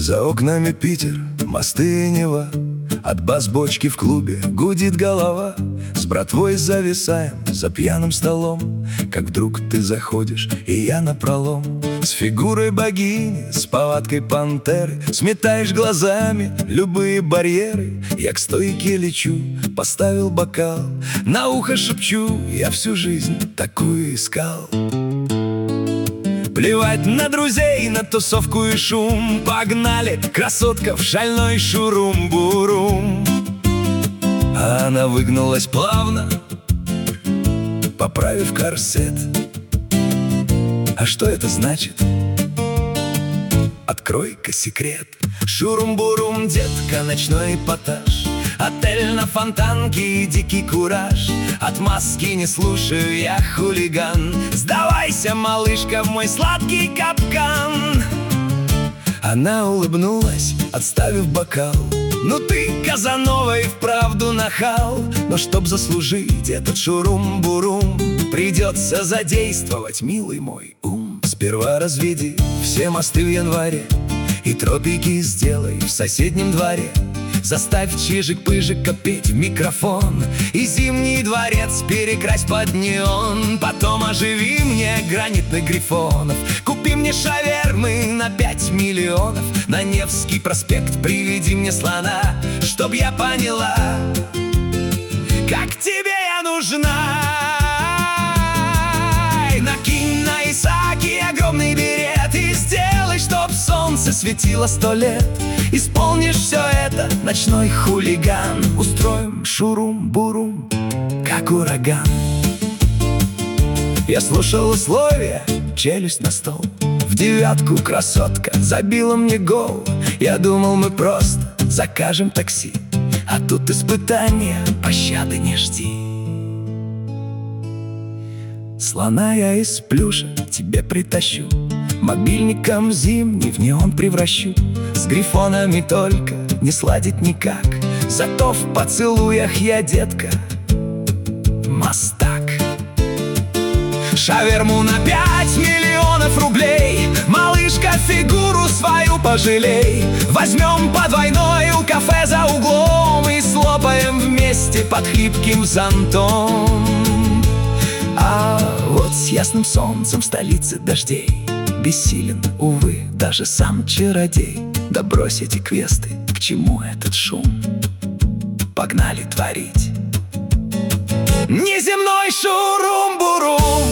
За окнами Питер, мосты и Нева. От бас-бочки в клубе гудит голова. С братвой зависаем за пьяным столом, как вдруг ты заходишь, и я напролом. С фигурой богини, с повадкой пантеры, сметаешь глазами любые барьеры. Я к стойке лечу, поставил бокал, на ухо шепчу: я всю жизнь такую искал. Плевать на друзей, на тусовку и шум. Погнали, красотка, в шальной шурум-бурум. А она выгнулась плавно, поправив корсет. А что это значит? Открой-ка секрет. Шурум-бурум, детка, ночной эпатаж, отель на Фонтанке и дикий кураж. От маски не слушаю я хулиган. Сдавайся, малышка, в мой сладкий капкан. Она улыбнулась, отставив бокал. Ну ты, Казанова, и вправду нахал. Но чтоб заслужить этот шурум-бурум, придется задействовать, милый мой, ум. Сперва разведи все мосты в январе и тропики сделай в соседнем дворе. Заставь чижик-пыжика петь в микрофон и Зимний дворец перекрась под неон. Потом оживи мне гранитных грифонов, купи мне шавермы на 5 миллионов. На Невский проспект приведи мне слона, чтоб я поняла, как тебе я нужна. Накинь на Исааки огромный берет и сделай, чтоб солнце светило 100 лет. Исполнишь все это, ночной хулиган. Устроим шурум-бурум, как ураган. Я слушал условия, челюсть на стол. В девятку красотка забила мне гол. Я думал, мы просто закажем такси, а тут испытание, пощады не жди. Слона я из плюша тебе притащу, мобильником зимний в неон превращу. С грифонами только не сладить никак, зато в поцелуях я, детка, мастак. Шаверму на 5 миллионов рублей, малышка, фигуру свою пожалей. Возьмем по двойной у кафе за углом и слопаем вместе под хлипким зонтом. А вот с ясным солнцем в столице дождей бессилен, увы, даже сам чародей. Да брось эти квесты, к чему этот шум? Погнали творить неземной шурум-бурум.